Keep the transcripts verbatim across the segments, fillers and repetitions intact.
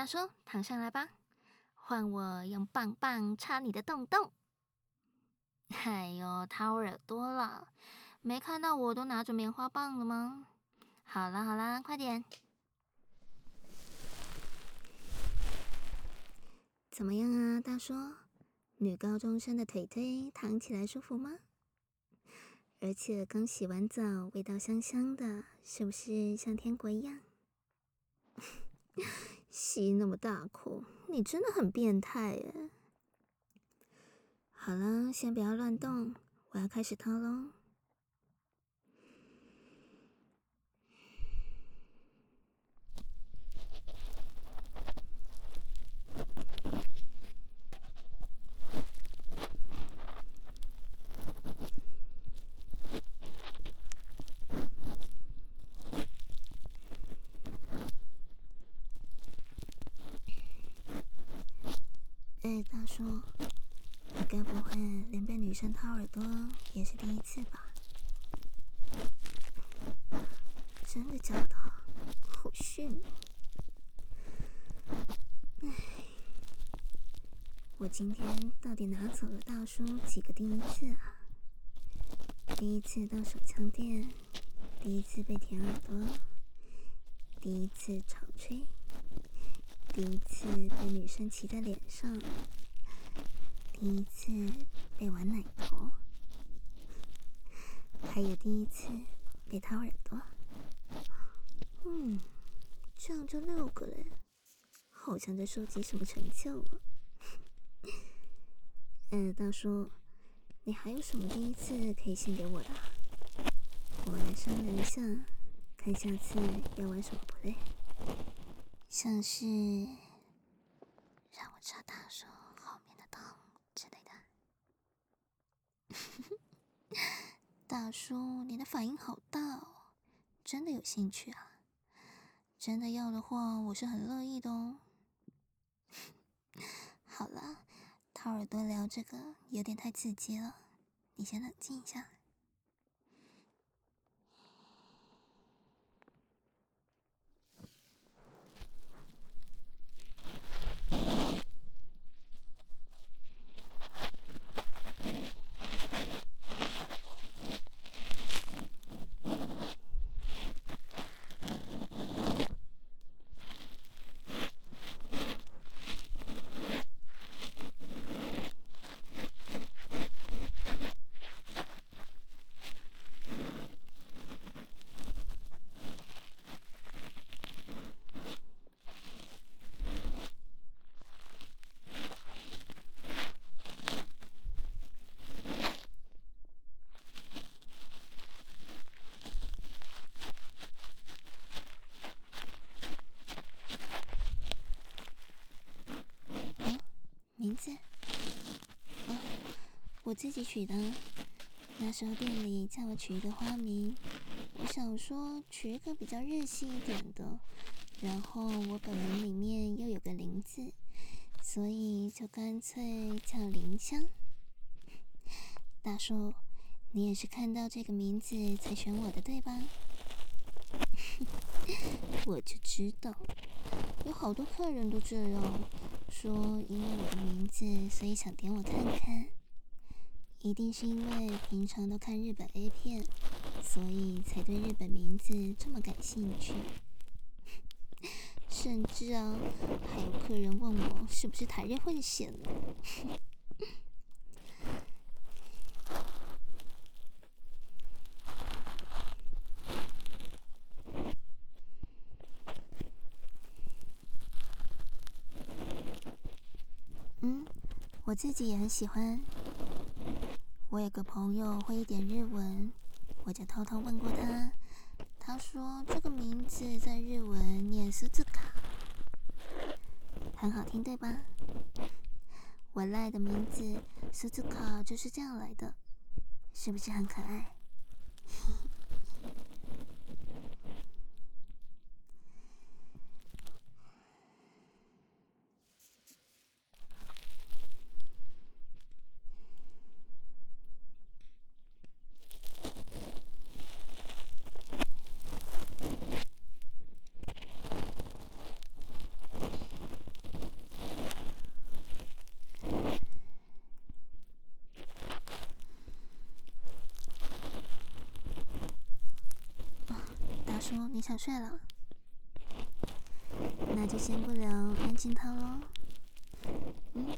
大叔，躺上来吧，换我用棒棒插你的洞洞。哎呦，掏耳朵了，没看到我都拿着棉花棒了吗？好啦好啦，快点。怎么样啊，大叔？女高中生的腿腿躺起来舒服吗？而且刚洗完澡，味道香香的，是不是像天国一样？吸那么大口，你真的很变态耶！好了，先不要乱动，我要开始掏喽。哎，大叔，你该不会连被女生掏耳朵也是第一次吧？真的假的？好逊哦！唉，我今天到底拿走了大叔几个第一次啊？第一次到手枪店，第一次被舔耳朵，第一次潮吹，第一次被女生骑在脸上，第一次被玩奶头，还有第一次被掏耳朵。嗯，这样就六个嘞，好像在收集什么成就啊。呃，大叔，你还有什么第一次可以献给我的啊？我来商量一下，看下次要玩什么 play。像是让我插大叔后面的洞之类的。大叔，你的反应好大哦，真的有兴趣啊？真的要的话，我是很乐意的哦。好了，掏耳朵聊这个有点太刺激了，你先冷静一下。名字？哦，我自己取的。那时候店里叫我取一个花名，我想说取一个比较日系一点的，然后我本名里面又有个林字，所以就干脆叫林香。大叔，你也是看到这个名字才选我的对吧？我就知道，有好多客人都这样说，因为我的名字，所以想点我看看。一定是因为平常都看日本 A 片，所以才对日本名字这么感兴趣。甚至啊，还有客人问我是不是台日混血呢。嗯，我自己也很喜欢。我有个朋友会一点日文，我就偷偷问过他，他说这个名字在日文念斯兹卡，很好听对吧？我赖的名字斯兹卡就是这样来的，是不是很可爱？ 叔，你想睡了？那就先不聊安静汤咯。嗯。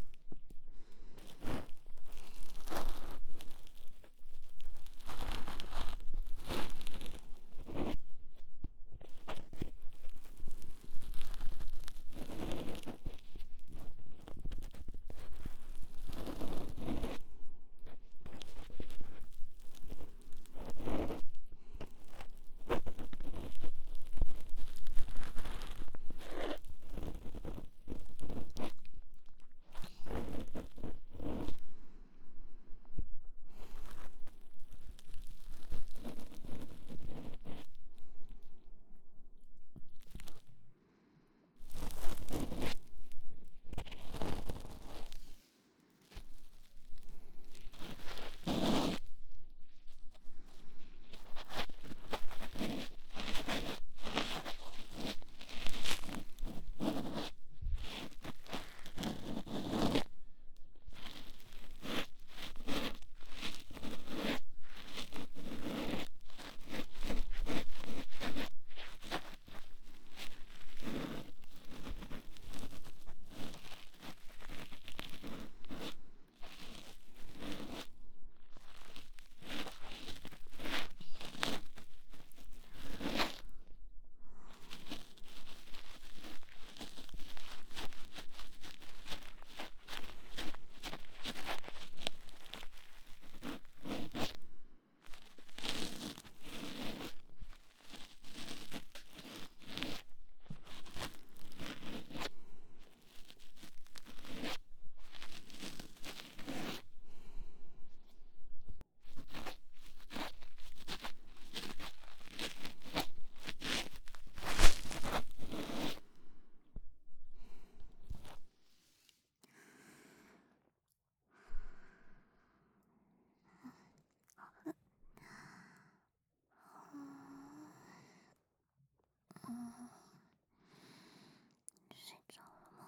睡着了吗？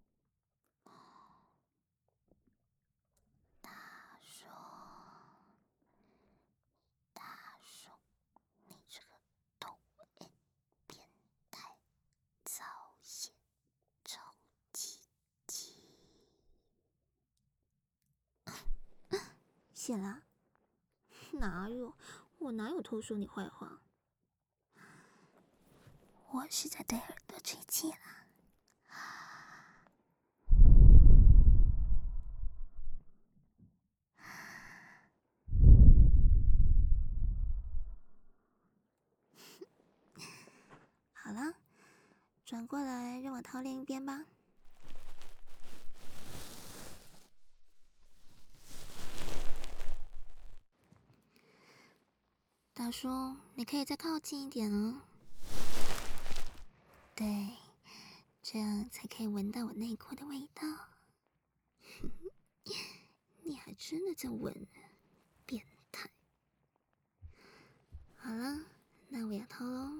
大叔，大叔，你这个抖 M 变态造孽臭鸡鸡！谢啦，哪有？我哪有偷说你坏话？我是在对耳朵吹气啦。好了，转过来让我掏另一边吧。大叔，你可以再靠近一点哦。对，这样才可以闻到我内裤的味道。你还真的在闻，变态。好了，那我要掏喽。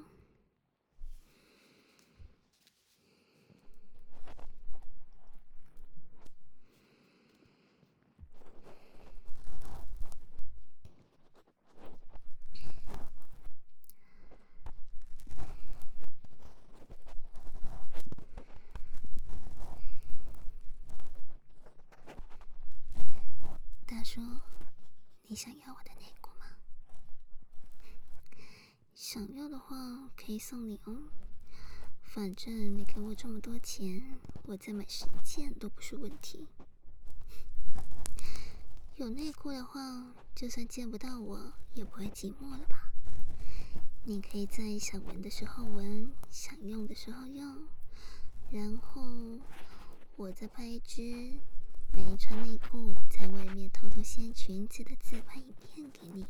大叔，你想要我的内裤吗？想要的话可以送你哦。反正你给我这么多钱，我再买十件都不是问题。有内裤的话，就算见不到我，也不会寂寞了吧？你可以在想闻的时候闻，想用的时候用，然后我再拍一支没穿内裤在外面偷偷掀裙子的自拍影片给你。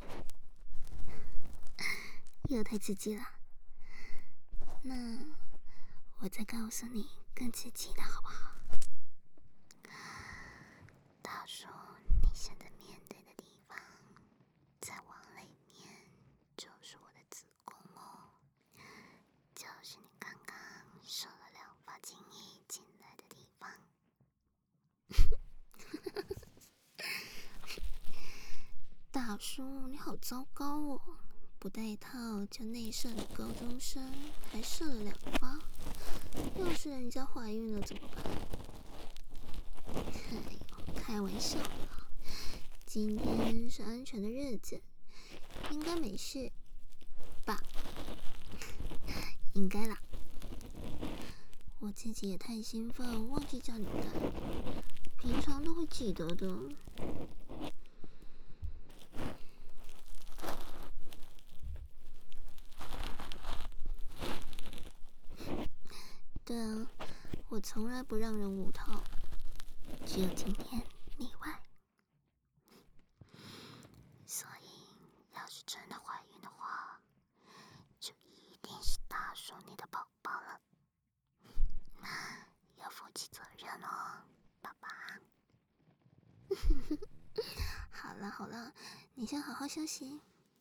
又太刺激了，那我再告诉你更刺激的好不好？大叔，你现在面对的地方，再往里面就是我的子宫哦，就是你刚刚射了两发精液进来的地方。大叔，你好糟糕哦！ 不带套就内射的高中生，还射了两发，要是人家怀孕了怎么办？哎呦，开玩笑的，今天是安全的日子，应该没事吧？应该啦。我自己也太兴奋，忘记叫你带，平常都会记得的。对啊，我从来不让人无套，只有今天例外。所以，要是真的怀孕的话，就一定是大叔你的宝宝了，要负起责任哦，爸爸。好了好了，你先好好休息。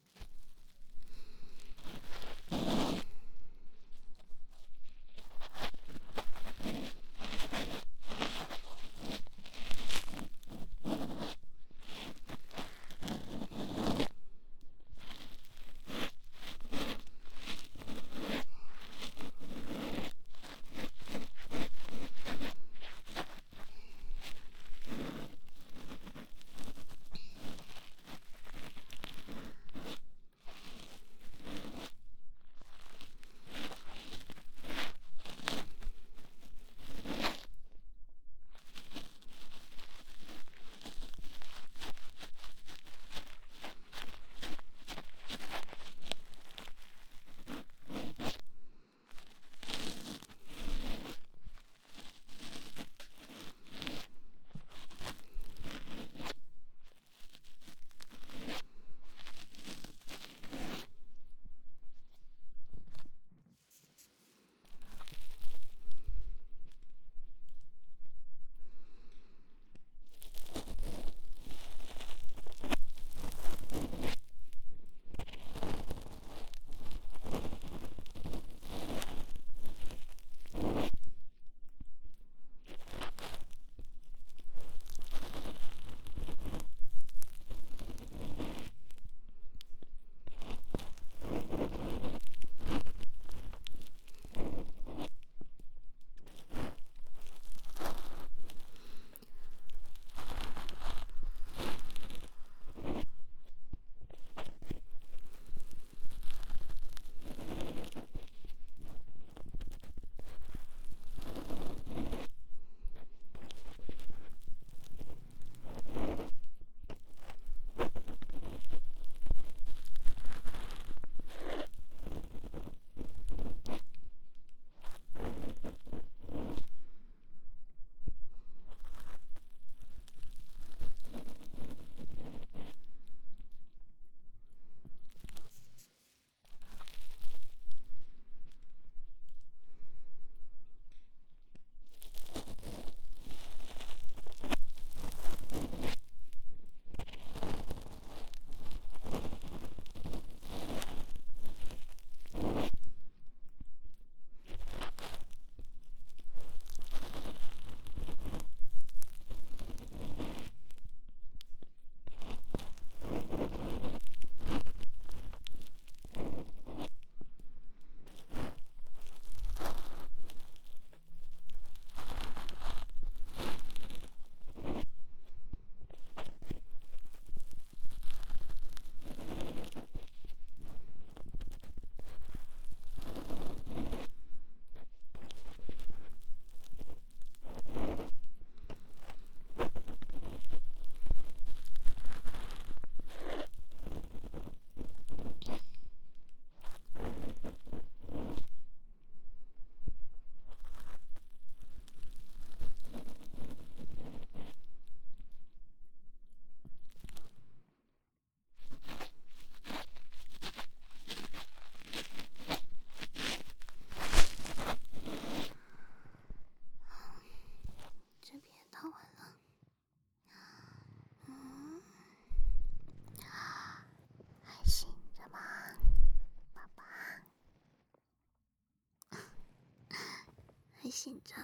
还醒着，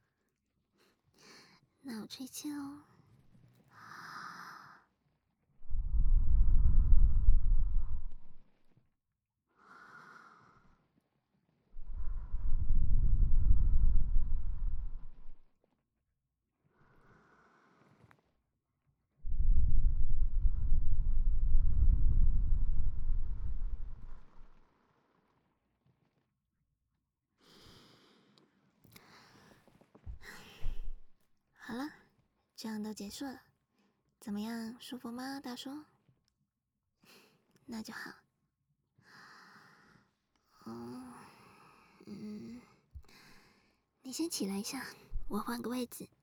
那我吹气喽。 这样都结束了，怎么样，舒服吗，大叔？那就好。哦，嗯，你先起来一下，我换个位置。